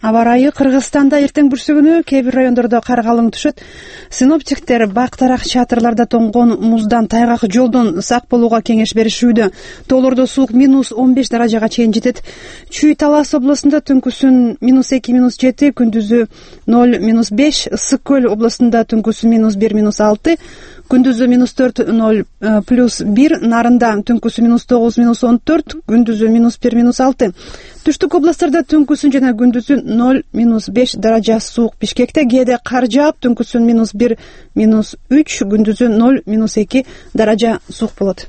Аба ырайы Кыргызстанда эртең бүрсүгүнү кээ бир райондордо кар калың түшөт. Синоптиктер бактарак чатырларда тоңгон муздан, тайгак жолдон сак болууга кеңеш беришүүдө. Тоолордо суук -15 даражага чейин жетет. Чүй Талас областында түнкүсүн -2, -7, күндүзү 0, -5, Ысык көл областында түнкүсүн -1, -6, күндүзү -4, 0, +1, Нарында түнкүсү -9, -14, күндүзү -1, -6. Түштүк областтарда түнкүсүн жана күндүзүн 0, -5 даража суук. Бишкекте кээде кар жаап, түнкүсүн -1, -3, күндүзүн 0, -2 даража суук болот.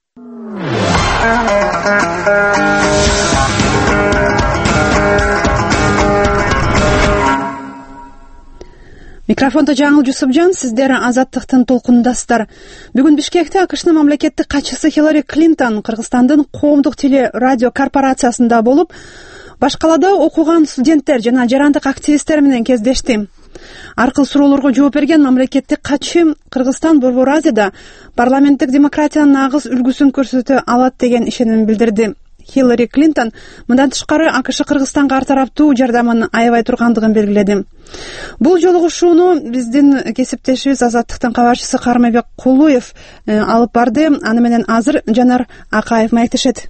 Микрофонда Жаңыл Жусупжан, сиздер Азаттыктын толкундасыздар. Бүгүн Бишкекте АКШнын мамлекеттик катчысы Хиллари Клинтон Кыргызстандын коомдук теле радио корпорациясында болуп, баш калаада окуган студенттер жана жарандык активисттер менен кездешти. Аркыл суроолорго жооп берген мамлекеттик катчы Кыргызстан Борбор Азияда парламенттик демократиянын нагыз үлгүсүн көрсөтө алат деген ишенимин билдирди. Хиллари Клинтон мындан тышкары АКШ Кыргызстанга ар тараптуу жардамын аябай тургандыгын белгиледи. Бул жолугушууну биздин кесиптешибиз Азаттыктын кабарчысы Карманбек Кулуев алып барды. Аны менен азыр Жанар Акаев маектешет.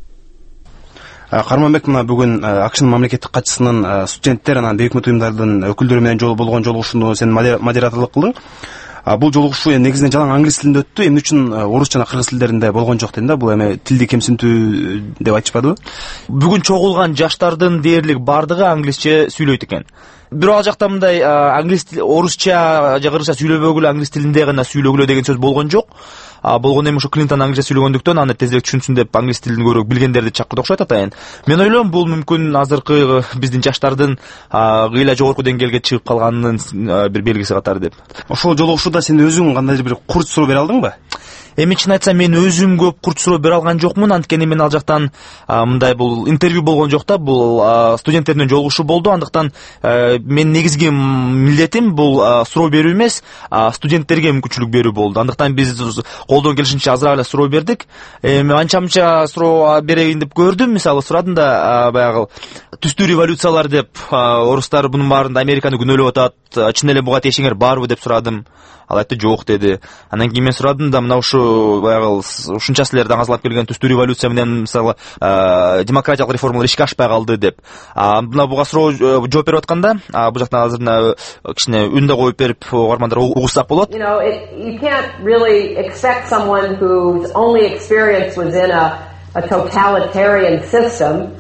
Карманбек, мына бүгүн АКШнын мамлекеттик катчысынын студенттер анан бейик уюмдардын өкүлдөрү менен болгон жолугушууну сен модераторлук кылдың. Бул жолугушуу негизинен жалаң англис тилинде өттү. Эмне үчүн орус жана кыргыз тилдеринде болгон жок дейм да? Бул эми тилди кемсинтүү деп айтышпадыбы? Бүгүн чогулган жаштардын дээрлик бардыгы англисче сүйлөйт экен. Бирок ал жакта мындай англис орусча же кыргызча сүйлөбөгүлө англис тилинде гана сүйлөгүлө деген сөз болгон жок. Болгон эми ушу Клинтон англисче сүйлөгөндүктөн аны тезирээк түшүнсүн деп англис тилин көбүрөөк билгендерди чакырды окшойт атайын. Мен ойлойм, бул мүмкүн азыркы биздин жаштардын кыйла жогорку деңгээлге чыгып калганынын бир белгиси катары деп. Ошол жолугушууда сен өзүң кандайдыр бир курч суроо бере алдыңбы? Эми чын айтсам, мен өзүм көп курч суроо бере алган жокмун. Анткени мен ал жактан мындай бул интервью болгон жок да, бул студенттер менен жолугушуу болду. Андыктан мен негизги милдетим бул суроо берүү эмес, студенттерге мүмкүнчүлүк берүү болду. Андыктан биз колдон келишинче азыраак эле суроо бердик. Анча-мынча суроо берейин деп көрдүм. Мисалы сурадым да, баягы түстүү революциялар деп, орустар бунун баарында Американы күнөөлөп атат, чын эле буга тиешиңер барбы деп сурадым. Ал айтты жок деди. Анан кийин мен сурадым да, мына ушу баягы ушунча силерди аңызлап келген түстүү революция менен мисалы демократиялык реформалар ишке ашпай калды деп. Мына буга суроо жооп берип атканда, бул жактан азыр кичине үн да коюп берип угармандар угушсак болот. You can't really expect someone whose only experience was in a totalitarian system,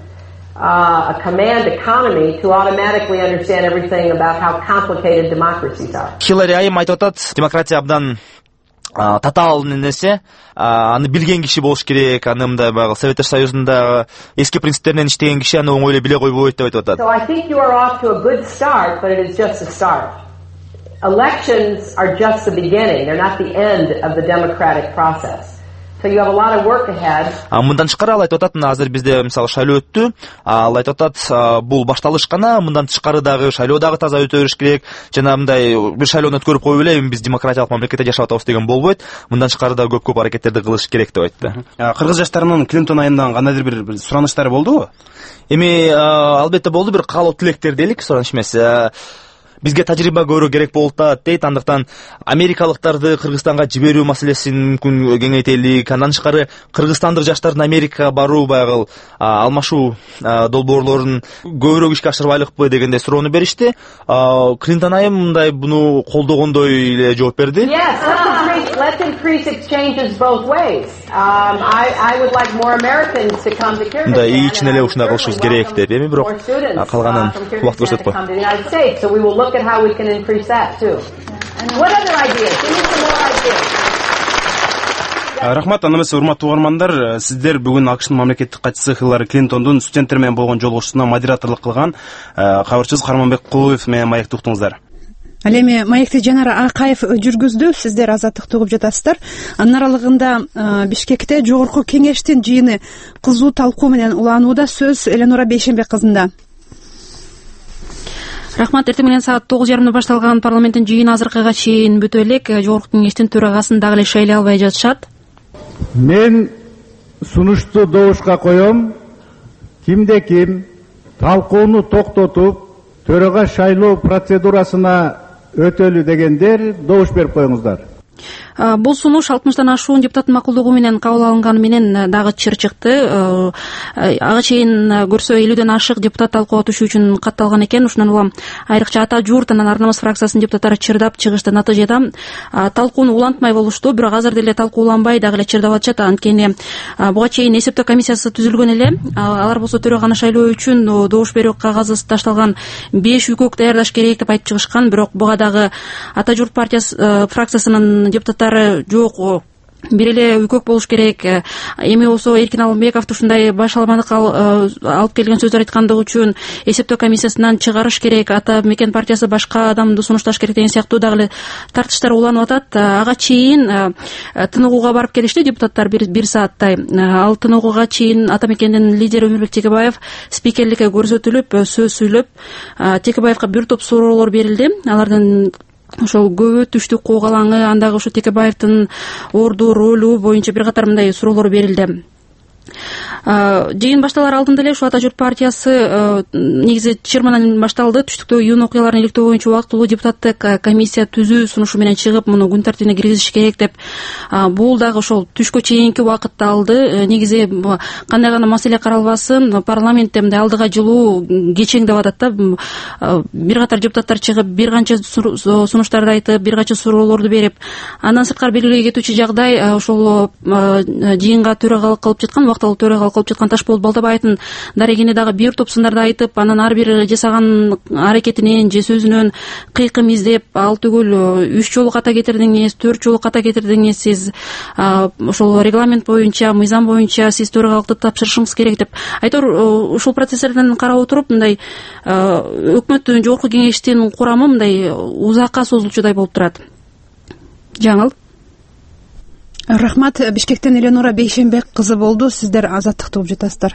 a command economy, to automatically understand everything about how complicated democracies are. Хиллари айым айтып атат, демократия абдан татаал нерсе, аны билген киши болуш керек, аны мындай баягы Советтер Союзунда эски принциптеринен иштеген киши аны оңой эле биле койбойт деп айтып атат. So I think you are off to a good start, but it is just a start. Elections are just the beginning. They're not the end of the democratic process. So you have a lot of work ahead. Мындан тышкары ал айтып атат, азыр бизде мисалы шайлоо өттү. Ал айтып атат, бул башталыш гана, мындан тышкары дагы шайлоо дагы таза өтө бериш керек. Жана мындай бир шайлоону өткөрүп коюп эле биз демократиялык мамлекетте жашап атабыз деген болбойт. Мындан тышкары да көп аракеттерди кылыш керек деп айтты. Кыргыз жаштарынын Клинтон айымдан кандайдыр бир сураныштары болдубу? Эми албетте болду, бир каалоо тилектер дейлик, сураныш эмес. Бизге тажрыйба көбүрөөк керек болуп атат дейт. Андыктан америкалыктарды Кыргызстанга жиберүү маселесин мүмкүн кеңейтелик. Андан тышкары кыргызстандык жаштардын Америкага баруу баягы алмашуу долбоорлорун көбүрөөк ишке ашырбайлыкпы дегендей суроону беришти. Клинтон айым мындай буну колдогондой эле жооп берди. Let's increase exchanges both ways. I would like more Americans to come to Kyrgyzstan. Да, ичин эле ушундай кылышыбыз керек деп. Эми бирок калганын убакыт көрсөтөт го. So we will look at how we can increase that too. What other ideas? Give me some more ideas. Рахмат, аны эмес урматтуу угармандар, сиздер бүгүн АКШнын мамлекеттик катчысы Хиллари Клинтондун студенттер менен болгон жолугушуусуна модераторлук кылган кабарчыбыз Карманбек Кулуев менен маекти уктуңуздар. Ал эми маекти Жанар Акаев жүргүздү, сиздер Азаттыкты угуп жатасыздар. Анын аралыгында Бишкекте жогорку кеңештин жыйыны кызуу талкуу менен уланууда. Сөз Эленора Бейшенбек кызында. Рахмат, эртең менен саат 9:30 башталган парламенттин жыйыны азыркыга чейин бүтө элек. Жогорку кеңештин төрагасын дагы эле шайлай албай жатышат. Мен сунушту добушка коем. Кимде ким талкууну токтотуп, төрага шайлоо процедурасына өтөлү дегендер добуш берип коюңуздар. Бул сунуш 60-тан ашуун депутаттын макулдугу менен кабыл алынганы менен дагы чыр чыкты. Ага чейин көрсө 50ден ашык депутат талкууга түшүү үчүн катталган экен. Ушундан улам айрыкча Ата журт анан Ар намыс фракциясынын депутаттары чырдап чыгышты. Натыйжада талкууну улантмай болушту, бирок азыр деле талкууланбай дагы эле чырдап атышат. Анткени буга чейин эсептөө комиссиясы түзүлгөн эле. Алар болсо төрөганы шайлоо үчүн добуш берүү кагазы ташталган 5 укук даярдаш керек деп айтып чыгышкан. Бирок буга дагы Ата журт партиясы фракциясынын депутаттары жок, бир эле укук болуш керек. Эми болсо Эркин Алымбеков ушундай башаламалык алып келген сөздөр айткандыгы үчүн эсептөө комиссиясынан чыгарыш керек, Ата мекен партиясы башка адамды сунушташ керек деген сыяктуу дагы эле тартыштар уланып атат. Ага чейин тыныгууга барып келишти депутаттар бир сааттай. Ал тыныгууга чейин Ата мекендин лидери Өмүрбек Текебаев спикерликке көрсөтүлүп, сөз сүйлөп, Текебаевга бир топ суроолор берилди. Алардын ошол көбө түштүк куугалаңы, андагы ушу Текебаевдин орду, ролу боюнча бир катар мындай суроолор берилди. Жыйын башталар алдында эле ушу Ата журт партиясы негизи чырмандан башталды. Түштүктө июнь окуяларын иликтөө боюнча убактылуу депутаттык комиссия түзүү сунушу менен чыгып, муну күн тартибине киргизиш керек деп, бул дагы ошол түшкө чейинки убакытты алды. Негизи кандай гана маселе каралбасын, парламентте мындай алдыга жылуу кечең деп атат да. Бир катар депутаттар чыгып, бир канча сунуштарды айтып, бир канча суроолорду берип, андан сырткары белгилей кетүүчү жагдай ошол жыйынга төрагалык кылып жаткан, убактылуу төрагалык кылып жаткан Ташболот Балтабаевдин дарегине дагы бир топ сындарды айтып, анан ар бир жасаган аракетинен же сөзүнөн кыйкым издеп, ал түгүл 3 жолу ката кетирдиңиз, 4 жолу ката кетирдиңиз, сиз ошол регламент боюнча, мыйзам боюнча сиз төрагалыкты тапшырышыңыз керек деп. Айтор ушул процесстерден карап отуруп, мындай өкмөттүн жогорку кеңештин курамы мындай узакка созулчудай болуп турат. Жаңыл. Рахмат. Бишкектен Эленора Бейшенбек кызы болду. Сиздер Азаттыкты угуп жатасыздар.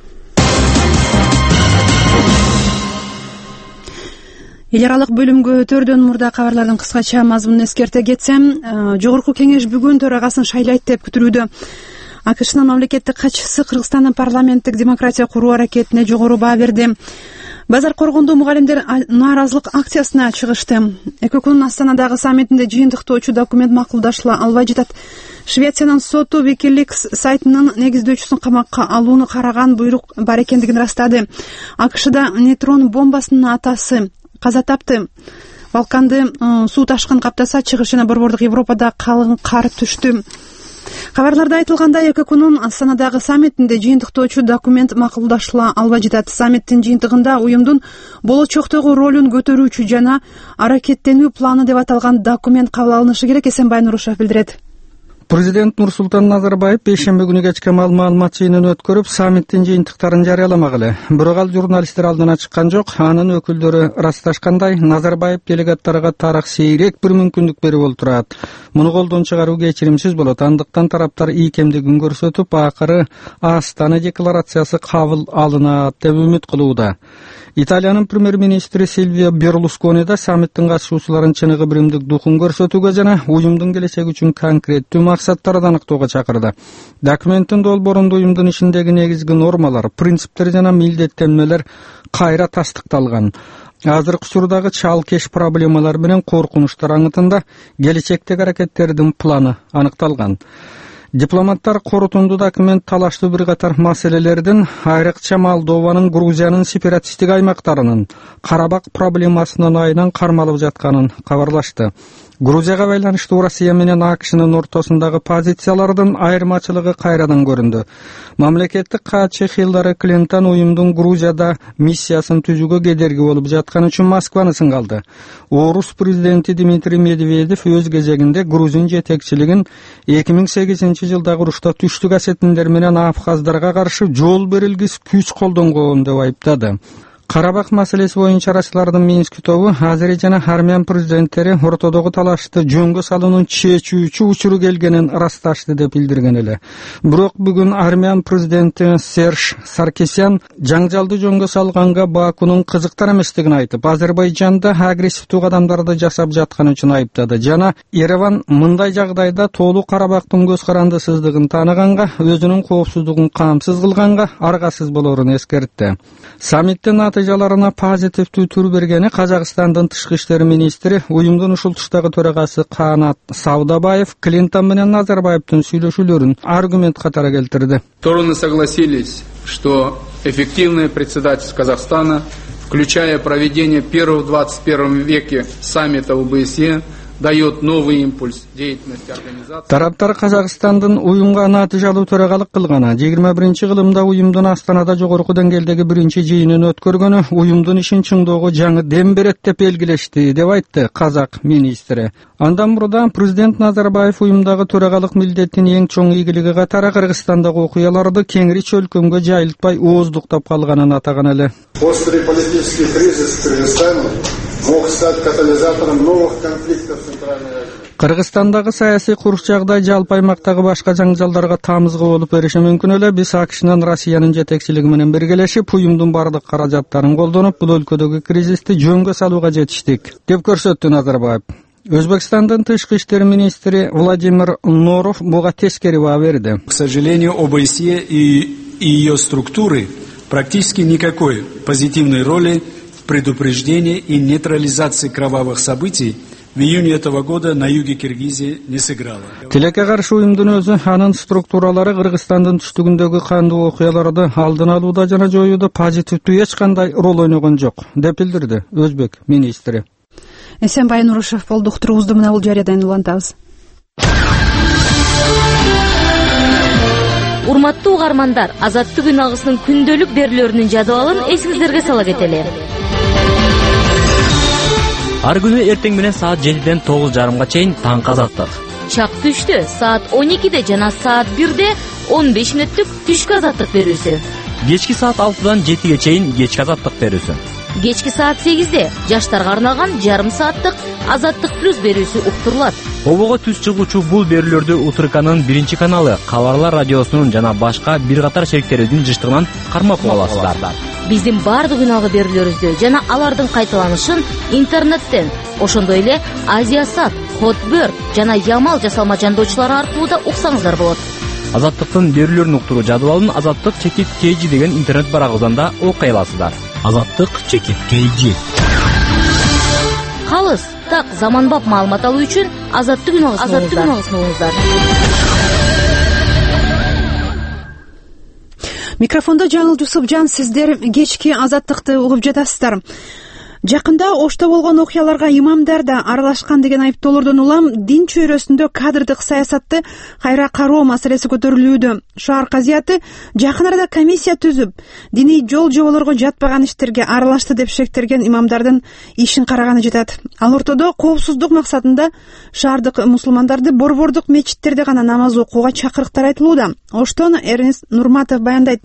Эл аралык бөлүмгө өтөрдөн мурда кабарлардын кыскача мазмунун эскерте кетсем, жогорку кеңеш бүгүн төрагасын шайлайт деп күтүлүүдө. АКШнын мамлекеттик катчысы Кыргызстандын парламенттик демократия куруу аракетине жогору баа берди. Базар коргондо мугалимдер нааразылык акциясына чыгышты. ЭККнын Астанадагы саммитинде жыйынтыктоочу документ макулдашыла албай жатат. Швециянын соту Wikileaks сайтынын негиздөөчүсүн камакка алууну караган буйрук бар экендигин растады. АКШда нейтрон бомбасынын атасы каза тапты. Балканды суу ташкын каптаса, чыгыш жана борбордук Европада калың кар түштү. Кабарларда айтылгандай, ЭККнын Астанадагы саммитинде жыйынтыктоочу документ макулдашыла албай жатат. Саммиттин жыйынтыгында уюмдун болочоктогу ролун көтөрүүчү жана аракеттенүү планы деп аталган документ кабыл алынышы керек. Эсенбай Нурушев билдирет. Президент Нурсултан Назарбаев бейшемби күнү кечке маалымат жыйынын өткөрүп, саммиттин жыйынтыктарын жарыяламак эле. Бирок ал журналисттер алдына чыккан жок. Анын өкүлдөрү ырасташкандай, Назарбаев делегаттарга тарак сейрек бир мүмкүндүк берип олтурат. Муну колдон чыгаруу кечиримсиз болот. Андыктан тараптар ийкемдигин көрсөтүп, акыры Астана декларациясы кабыл алынат деп үмүт кылууда. Италиянын премьер-министри Сильвио Берлускони да саммиттин катышуучуларын чыныгы биримдик духун көрсөтүүгө жана уюмдун келечеги үчүн конкреттүү максаттарды аныктоого чакырды. Документтин долбоорунда уюмдун ишиндеги негизги нормалар, принциптер жана милдеттенмелер кайра тастыкталган. Азыркы учурдагы чалкеш проблемалар менен коркунучтар аңытында келечектеги аракеттердин планы аныкталган. Дипломаттар корутунду документ талаштуу бир катар маселелердин, айрыкча Молдованын, Грузиянын сепаратисттик аймактарынын Карабак проблемасынын айынан кармалып жатканын кабарлашты. Грузияга байланыштуу Россия менен АКШнын ортосундагы позициялардын айырмачылыгы кайрадан көрүндү. Мамлекеттик катчы Хиллари Клинтон уюмдун Грузияда миссиясын түзүүгө кедерги болуп жатканы үчүн Москваны сынгалды. Орус президенти Дмитрий Медведев өз кезегинде Грузин жетекчилигин 2008-жылдагы урушта Түштүк Осетиндер менен Абхаздарга каршы жол берилгис күч колдонгон деп айыптады. Карабак маселеси боюнча арачылардын Минск тобу Азербайжан жана Армян президенттери ортодогу талашты жөнгө салуунун чечүүчү учуру келгенин ырасташты деп билдирген эле. Бирок бүгүн Армян президенти Серж Саркисян жаңжалды жөнгө салганга Бакунун кызыктар эместигин айтып, Азербайжанда агрессивдүү кадамдарды жасап жатканы үчүн айыптады. Жана Ереван мындай жагдайда тоолуу Карабактын көз карандысыздыгын тааныганга, өзүнүн коопсуздугун камсыз кылганга аргасыз болорун эскертти. Саммиттин натыйжаларына позитивдүү түр бергени Казакстандын тышкы иштер министри, уюмдун ушул туштагы төрагасы Канат Саудабаев Клинтон менен Назарбаевдин сүйлөшүүлөрүн аргумент катары келтирди. Стороны согласились, что эффективное председательство Казахстана, включая проведение первого в 21 веке саммита ОБСЕ, дает новый импульс деятельности организации. Тараптар Казакстандын уюмга натыйжалуу төрагалык кылганы, 21-кылымда уюмдун Астанада жогорку деңгээлдеги биринчи жыйынын өткөргөнү уюмдун ишин чыңдоого жаңы дем берет деп белгилешти, деп айтты казак министри. Андан мурда президент Назарбаев уюмдагы төрагалык милдеттин эң чоң ийгилиги катары Кыргызстандагы окуяларды кеңири чөлкөмгө жайылтпай ооздуктап калганын атаган эле. Острый политический кризис в Кыргызстане мог стать катализатором новых конфликтов в Центральной Азии. Кыргызстандагы саясий курч жагдай жалпы аймактагы башка жаңжалдарга тамызга болуп бериши мүмкүн эле. Биз АКШнын Россиянын жетекчилиги менен биргелешип, уюмдун бардык каражаттарын колдонуп, бул өлкөдөгү кризисти жөнгө салууга жетиштик, деп көрсөттү Назарбаев. Өзбекстандын тышкы иштер министри Владимир Норов буга тескери баа берди. К сожалению, ОБСЕ и ее структуры практически никакой позитивной роли в предупреждении и нейтрализации кровавых событий в июне этого года на юге Киргизии не сыграла. Тилекке каршы уюмдун өзү анын структуралары Кыргызстандын түштүгүндөгү кандуу окуяларды алдын алууда жана жоюуда позитивдүү эч кандай роль ойногон жок, деп билдирди өзбек министри. Эсенбай Нурушев болду. Уктуруубузду мына бул жарыядан улантабыз. Урматтуу угармандар, Азаттык үн агысынын күндөлүк берүүлөрүнүн жадыбалын эсиңиздерге сала кетели. Ар күнү эртең менен саат 7ден 9:30 чейин таңкы Азаттык. Чак түштө саат 12де жана саат 1де 15 мүнөттүк түшкү Азаттык берүүсү. Кечки саат 6дан 7ге чейин кечки Азаттык берүүсү. Кечки саат 8де жаштарга арналган жарым сааттык Азаттык плюс берүүсү уктурулат. Обого түз чыгуучу бул берүүлөрдү УТРКнын 1 каналы, Кабарлар радиосунун жана башка бир катар шериктерибиздин жыштыгынан кармап аласыздар. Биздин бардык үналгы берүүлөрүбүздү жана алардын кайталанышын интернеттен, ошондой эле Азиясат, Хотберт жана Ямал жасалма жандоочулары аркылуу да уксаңыздар болот. Азаттыктын берүүлөрүн уктуруу жадыбалын Азаттык чекит KG деген интернет барагыбыздан да окуй аласыздар. Азаттык чекит KG. Калыс, так заманбап маалымат алуу үчүн Азаттык үн агысын угуңуздар. Микрофондо Жаңыл Жусупжан, сиздер кечки Азаттыкты угуп жатасыздар. Жакында Ошто болгон окуяларга имамдар да аралашкан деген айыптоолордон улам дин чөйрөсүндө кадрдык саясатты кайра кароо маселеси көтөрүлүүдө. Шаар казыяты жакын арада комиссия түзүп, диний жол жоболорго жатпаган иштерге аралашты деп шектелген имамдардын ишин караганы жатат. Ал ортодо коопсуздук максатында шаардык мусулмандарды борбордук мечиттерде гана намаз окууга чакырыктар айтылууда. Оштон Эрнест Нурматов баяндайт.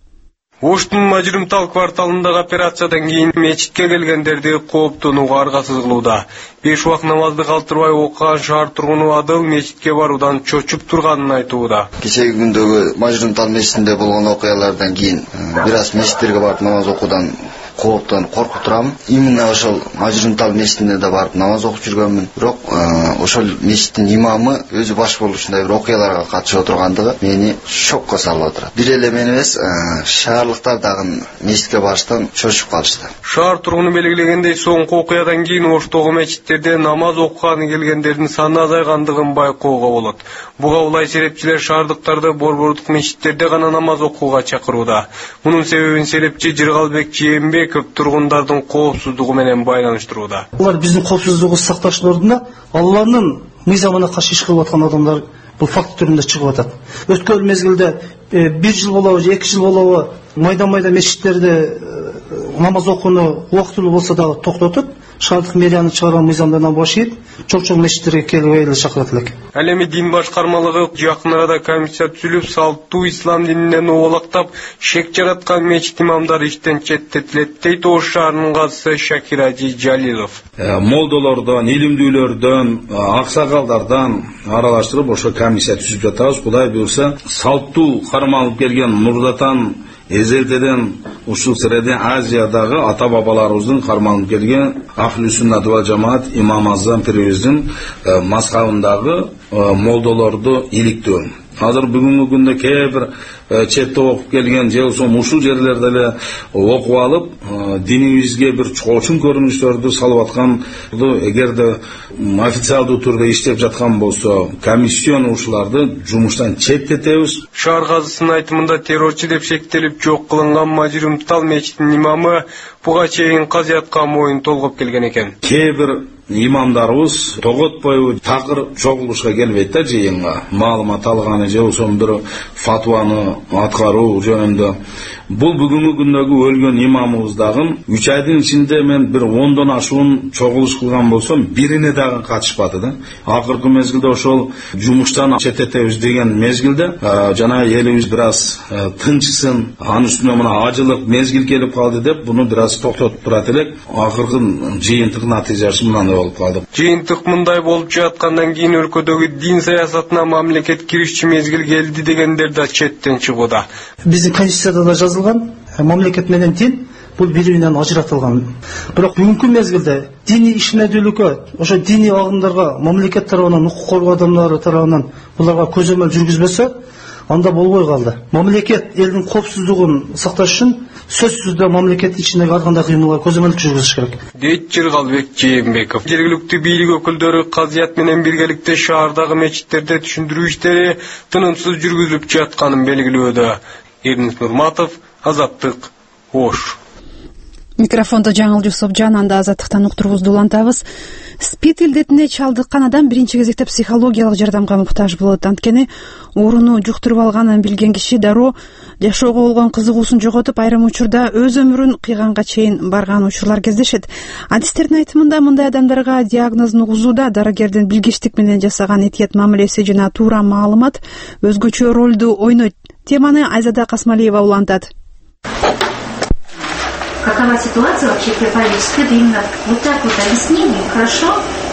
Оштун Мажрымтал кварталындагы операциядан кийин мечитке келгендерди кооптонууга аргасыз кылууда. 5 убак намазды калтырбай окуган шаар тургуну Адыл мечитке баруудан чочуп турганын айтууда. Кечеги күндөгү Мажрымтал мечитинде болгон окуялардан кийин бир аз мечиттерге барып намаз окуудан кооптонуп коркуп турам. Именно ошол Мажрымтал мечитине да барып намаз окуп жүргөнмүн. Бирок ошол мечиттин имамы өзү баш болуп ушундай бир окуяларга катышып отургандыгы мени шокко салып отурат. Бир эле мен эмес, шаарлыктар дагы мечитке барыштан чочуп калышты. Шаар тургуну белгилегендей, соңку окуядан кийин Оштогу мечиттерде намаз окуганы келгендердин саны азайгандыгын байкоого болот. Буга улай серепчилер шаардыктарды борбордук мечиттерде гана намаз окууга чакырууда. Мунун себебин серепчи Жыргалбек Жээнбеков тургундардын коопсуздугу менен байланыштырууда. Булар биздин коопсуздугубузду сакташтын ордуна Алланын мыйзамына каршы иш кылып аткан адамдар бул факт түрүндө чыгып атат. Өткөн мезгилде 1 жыл болобу, 2 жыл болобу майда мечиттерде намаз окууну убактылуу болсо дагы токтотуп, шаардык мэриянын чыгарган мыйзамдарынан бошойт, чоң мечиттерге келбей эле чакырат элек. Ал эми дин башкармалыгы жакын арада комиссия түзүлүп, салттуу ислам дининен оболактап, шек жараткан мечит имамдары иштен четтетилет, дейт Ош шаарынын казысы Шакир Ажи Жалилов. Молдолордон, илимдүүлөрдөн, аксакалдардан аралаштырып ошо комиссия түзүп жатабыз. Кудай буюрса, салттуу кармалып келген Нурдатан эзелтеден ушул Средин Азиядагы ата бабаларыбыздын кармалып келген Ахлу Суннат ва Жамаат имам Азам пирибиздин мазхабындагы молдолорду иликтөө. Азыр бүгүнкү күндө кээ бир четте окуп келген же ушул жерлерде эле окуп алып dinibизге бир чоочун көрүнүштөрдү салып атканды эгерде официалдуу түрдө иштеп жаткан болсо комиссион ушуларды жумуштан четтетебиз. Шаар казысынын айтымында террорчу деп шектелип жок кылынган Мажирымтал мечитинин имамы буга чейин казыятка моюн толгоп келген экен. Кээ бир имамдарыбыз тоготпойбу такыр чогулушка келбейт да жыйынга. Маалымат алганы же ошон бир фатваны аткаруу жөнүндө. Бул бүгүнкү күндөгү өлгөн имамыбыздагы 3 айдын ичинде мен бир 10дон ашуун чогулуш кылган болсом, бирине дагы катышпады да. Акыркы мезгилде ошол жумуштан четтетебиз деген мезгилде жана элибиз бир аз тынчсын, анын үстүнө мына ажылык мезгил келип калды деп буну бир аз токтотуп турат элек. Акыркы жыйынтык натыйжасы мындай болуп калды. Жыйынтык мындай болуп жаткандан кийин өлкөдөгү дин саясатына мамлекет киришчи мезгил келди дегендер да четтен чыгууда. Биздин конституцияда да жазылган, мамлекет менен дин бул бири-биринен ажыратылган. Бирок бүгүнкү мезгилде диний ишмердүүлүккө, ошо диний агымдарга мамлекет тарабынан, укук коргоо адамдары тарабынан буларга көзөмөл жүргүзбөсө, анда болбой калды. Мамлекет элдин коопсуздугун сакташ үчүн сөзсүздө мамлекет ичиндеги ар кандай кыймылга көзөмөлдүк жүргүзүш керек. Дейт Жыргалбек Жээнбеков. Жергиликтүү бийлик өкүлдөрү казыят менен биргеликте шаардагы мечиттерде түшүндүрүү иштери тынымсыз жүргүзүлүп жатканын белгилөөдө. Эрнис Нурматов, Азаттык, Ош. Микрофондо Жаңыл Жусупжан, анда Азаттыктан уктурубузду улантабыз. СПИД илдетине чалдыккан адам биринчи кезекте психологиялык жардамга муктаж болот. Анткени ооруну жуктуруп алганын билген киши дароо жашоого болгон кызыгуусун жоготуп, айрым учурда өз өмүрүн кыйганга чейин барган учурлар кездешет. Адистердин айтымында мындай адамдарга диагнозун угузууда дарыгердин билгичтик менен жасаган этият мамилеси жана туура маалымат өзгөчө ролду ойнойт. Теманы Айзада Касмалиева улантат. Какова ситуация вообще при СПИД? Именно вот так вот объяснение, хорошо?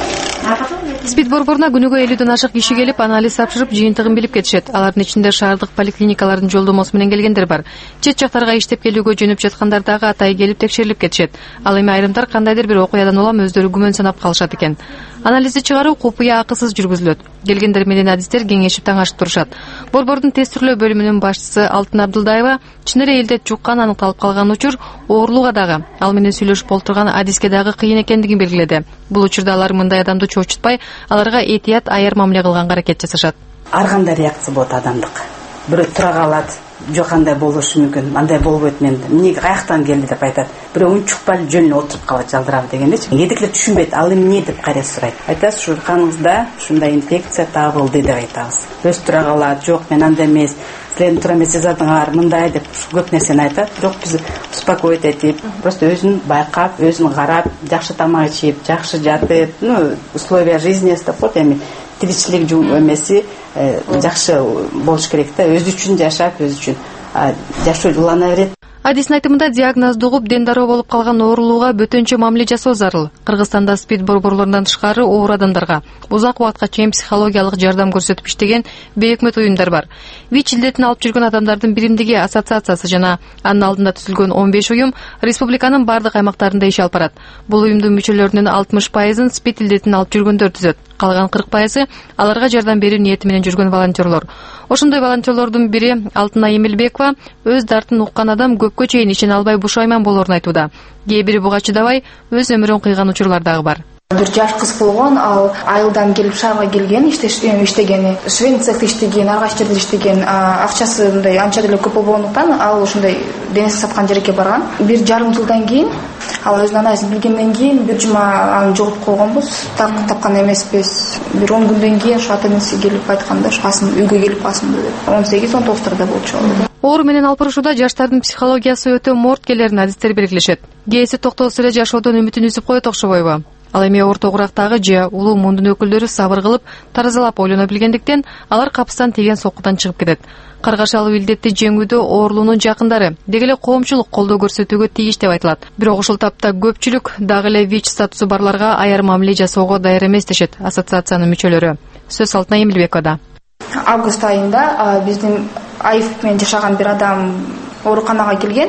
СПИД борборуна күнүгө 50дөн ашык киши келип анализ тапшырып жыйынтыгын билип кетишет. Алардын ичинде шаардык поликлиникалардын жолдомосу менен келгендер бар. Чет жактарга иштеп келүүгө жөнөп жаткандар дагы атай келип текшерилип кетишет. Ал эми айрымдар кандайдыр бир окуядан улам өздөрү күмөн санап калышат экен. Анализди чыгаруу купуя акысыз жүргүзүлөт. Келгендер менен адистер кеңешип таңашып турушат. Борбордун тестирлөө бөлүмүнүн башчысы Алтын Абдылдаева чын эле элде жуккан аныкталып калган учур оорулууга дагы, ал менен сүйлөшүп олтурган адиске дагы кыйын экендигин белгиледи. Бул учурда алар мындай адамды чоочутпай, аларга этият аяр мамиле кылганга аракет жасашат. Ар кандай реакция болот адамдык. Бирөө тура калат, жок кандай болушу мүмкүн, андай болбойт, мен эмне каяктан келди деп айтат. Бирөө унчукпай жөн отуруп калат жалдырап дегендечи. Кээдикилер түшүнбөйт, ал эмне деп кайра сурайт. Айтасыз, ушу каныңызда ушундай инфекция табылды деп айтабыз. Өз тура калат, жок мен андай эмес, силердин туура эмес жазадыңар, мындай деп көп нерсени айтат. Бирок биз успокоить этип, просто өзүн байкап, өзүн карап, жакшы тамак ичип, жакшы жатып, условия жизни стопот, эми тиричилик эмеси жакшы болуш керек да, өзү үчүн жашап, өзү үчүн жашоо улана берет. Адистин айтымында диагнозду угуп дендароо болуп калган оорулууга бөтөнчө мамиле жасоо зарыл. Кыргызстанда СПИД борборлорунан тышкары оору адамдарга узак убакытка чейин психологиялык жардам көрсөтүп иштеген бейөкмөт уюмдар бар. ВИЧ илдетин алып жүргөн адамдардын биримдиги ассоциациясы жана анын алдында түзүлгөн 15 уюм республиканын бардык аймактарында иш алып барат. Бул уюмдун мүчөлөрүнүн 60%-ын СПИД илдетин алып жүргөндөр түзөт. Калган 40%-ы аларга жардам берүү ниети менен жүргөн волонтерлор. Ошондой волонтерлордун бири Алтына Эмилбекова өз дартын уккан адам көпкө чейин ишене албай бушайман болоорун айтууда. Кээ бири буга чыдабай өз өмүрүн кыйган учурлар дагы бар. Бир жаш кыз болгон, ал айылдан келип шаарга келген, иштегени, швейный цехте иштеген, ар кайсы жерде иштеген, акчасы мындай анча деле көп болбогондуктан ал ушундай денесин саткан жерге барган. 1,5 жылдан кийин ал өзүнүн анасын билгенден кийин бир жума аны жоготуп койгонбуз. Тапкан эмеспиз. Бир 10 күндөн кийин ата-энеси келип айтканда, асын үйгө келип асынды деп. 18-19 болчу. Оору менен алпырышууда жаштардын психологиясы өтө морт келерин адистер белгилешет. Кээси токтоосуз эле жашоодон үмүтүн үзүп коет окшобойбу? Ал эми орто курактагы же улуу мундун өкүлдөрү сабыр кылып, таразалап ойлоно билгендиктен алар капыстан тийген соккудан чыгып кетет. Каргашалуу илдетти жеңүүдө оорулуунун жакындары деги эле коомчулук колдоо көрсөтүүгө тийиш деп айтылат. Бирок ушул тапта көпчүлүк дагы эле ВИЧ статусу барларга аяр мамиле жасоого даяр эмес дешет ассоциациянын мүчөлөрү. Сөз Алтына Эмилбековада. Август айында биздин АИФ менен жашаган бир адам ооруканага келген.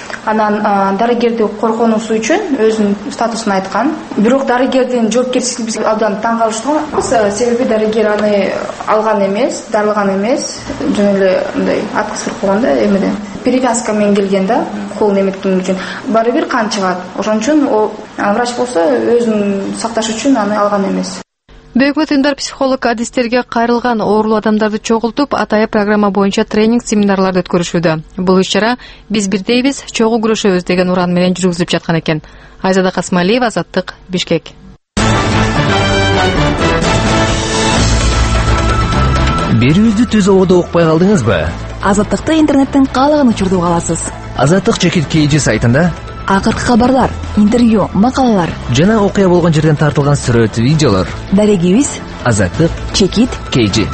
Анан дарыгерди коргонуусу үчүн өзүнүн статусун айткан. Бирок дарыгердин жоопкерчилиги бизге абдан таң калыштырган. Себеби дарыгер аны алган эмес, дарыган эмес, жөн эле мындай отказ берип койгон да эмеден. Перевязка менен келген да. укол неметкен үчүн баары бир кан чыгат. Ошон үчүн врач болсо өзүн сакташ үчүн аны алган эмес. Бөйөк өкмөттөр психолог адистерге кайрылган оорулуу адамдарды чогултуп, атайын программа боюнча тренинг семинарларды өткөрүшүүдө. Бул иш-чара биз бирдейбиз, чогуу күрөшөбүз деген уран менен жүргүзүлүп жаткан экен. Айзада Касмалиева, Азаттык, Бишкек. Берүүбүздү түз ободо укпай калдыңызбы? Азаттыкты интернеттен каалаган учурда уга аласыз. Азаттык чекит KG сайтында акыркы кабарлар, интервью, макалалар жана окуя болгон жерден тартылган сүрөт, видеолор. Дарегибиз Азаттык чекит KG.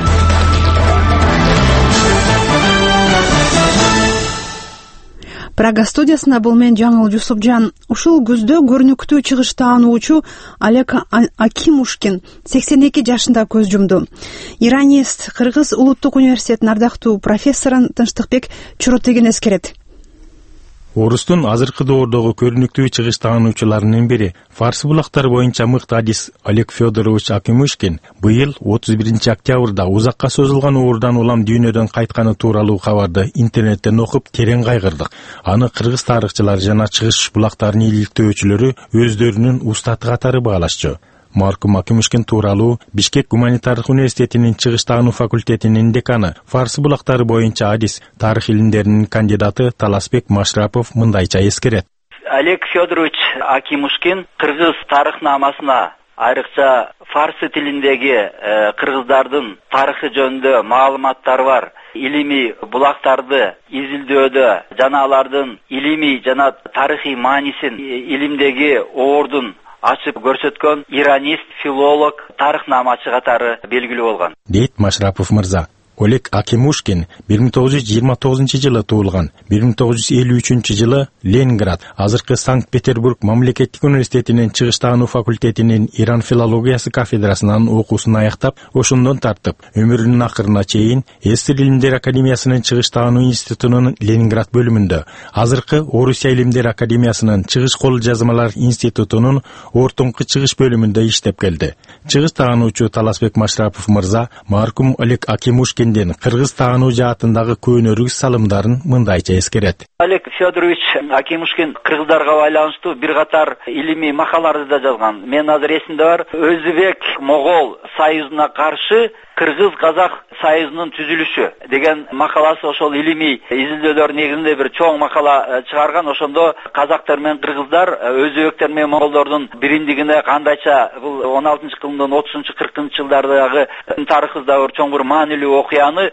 Прага студиясына бул мен Жаңыл Жусупжан. Ушул күздө көрүнүктүү чыгыш таануучу Олег Акимушкин 82 жашында көз жумду. Иранист, Кыргыз улуттук университетинин ардактуу профессорун Тынчтыкбек Чуротеген эскерет. Орустун азыркы доордогу көрүнүктүү чыгыш таануучуларынын бири, Фарсы булактары боюнча мыкты адис Олег Федорович Акимушкин быйыл 31 октябрда узакка созулган оорудан улам дүйнөдөн кайтканы тууралуу кабарды интернеттен окуп терең кайгырдык. Аны кыргыз тарыхчылары жана чыгыш булактарынын иликтөөчүлөрү өздөрүнүн устаты катары баалашчу. Маркум Акимушкин тууралуу Бишкек гуманитардык университетинин чыгыш таануу факультетинин деканы, Фарсы булактары боюнча адис, тарых илимдеринин кандидаты Таласбек Машрапов мындайча эскерет. Олег Федорович Акимушкин кыргыз тарыхнамасына, айрыкча фарсы тилиндеги кыргыздардын тарыхы жөнүндө маалыматтары бар илимий булактарды изилдөөдө жана алардын илимий жана тарыхый маанисин илимдеги оордун ачып көрсөткөн иранист, филолог, тарыхнамачы катары белгилүү болгон. Дейт Машрапов мырза. Олег Акимушкин 1929 жылы туулган, 1953 жылы Ленинград, азыркы Санкт-Петербург мамлекеттик университетинин чыгыш таануу факультетинин Иран филологиясы кафедрасынан окуусун аяктап, ошондон тартып, өмүрүнүн акырына чейин Эстер илимдер академиясынын чыгыш таануу институтунун Ленинград бөлүмүндө, азыркы Орусия илимдер академиясынын чыгыш кол жазмалар институтунун ортоңку чыгыш бөлүмүндө иштеп келди. Чыгыш таануучу Таласбек Машрапов мырза маркум Олег Акимушкин кыргыз таануу жаатындагы көөнөрүгүз салымдарын мындайча эскерет. Олег Федорович Акимушкин кыргыздарга байланыштуу бир катар илимий макалаларды да жазган. Мен азыр эсимде бар, Өзбек Могол союзуна каршы Кыргыз-Казак союзунун түзүлүшү деген макаласы, ошол илимий изилдөөлөр негизинде бир чоң макала чыгарган. Ошондо казактар менен кыргыздар, өзбектер менен монголдордун биримдигине кандайча бул 16-кылымдын 30-40 жылдардагы тарыхыбызда чоң бир маанилүү окуяны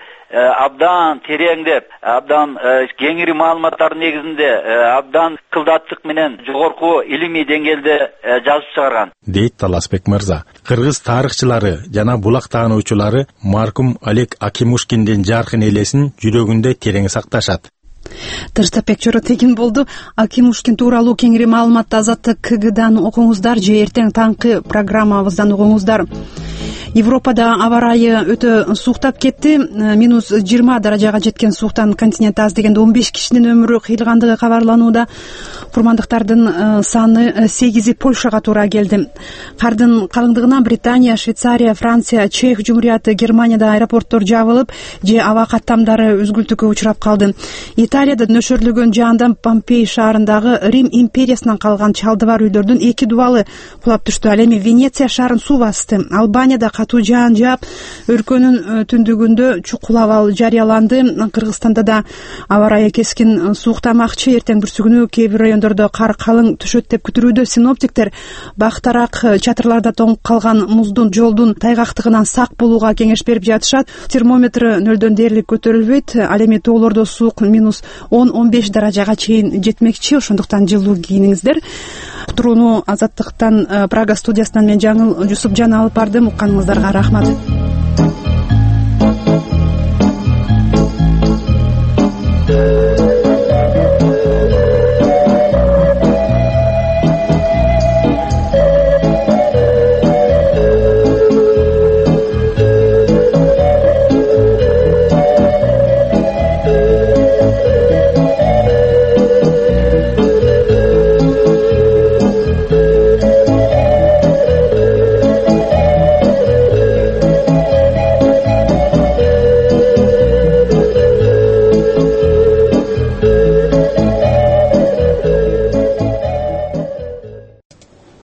абдан тереңдеп, абдан кеңири маалыматтардын негизинде, абдан кылдаттык менен жогорку илимий деңгээлде жазып чыгарган. Дейт Таласбек мырза. Кыргыз тарыхчылары жана булак таануучулары маркум Олег Акимушкиндин жаркын элесин жүрөгүндө терең сакташат. Тынчтыкбек Чуротеген болду. Акимушкин тууралуу кеңири маалыматты Азаттык КГдан окуңуздар же эртең таңкы программабыздан угуңуздар. Европада аба ырайы өтө сууктап кетти. Минус 20 даражага жеткен сууктан континент аз дегенде 15 кишинин өмүрү кыйылгандыгы кабарланууда. Курмандыктардын саны 8 Польшага туура келди. Кардын калыңдыгынан Британия, Швейцария, Франция, Чех Жумурияты, Германияда аэропорттор жабылып, же аба каттамдары үзгүлтүккө учурап калды. Италияда нөшөрлөгөн жаандан Помпей шаарындагы Рим империясынан калган чалды бар үйлөрдүн 2 дубалы кулап түштү. Ал эми Венеция шаарын суу басты. Албанияда катуу жаан жаап, өлкөнүн түндүгүндө чукул абал жарыяланды. Кыргызстанда да аба ырайы кескин сууктамакчы. Эртең бүрсүгүнү кээ бир райондордо кар калың түшөт деп күтүлүүдө. Синоптиктер бактарак чатырларда тоңуп калган муздун жолдун тайгактыгынан сак болууга кеңеш берип жатышат. Термометр 0дон дээрлик көтөрүлбөйт. Ал эми тоолордо суук минус 10-15 даражага чейин жетмекчи. Ошондуктан жылуу кийиниңиздер. Турууну Азаттыктан Прага студиясынан мен Жаңыл Жусупжан алып бардым. Укканыңыздарга рахмат.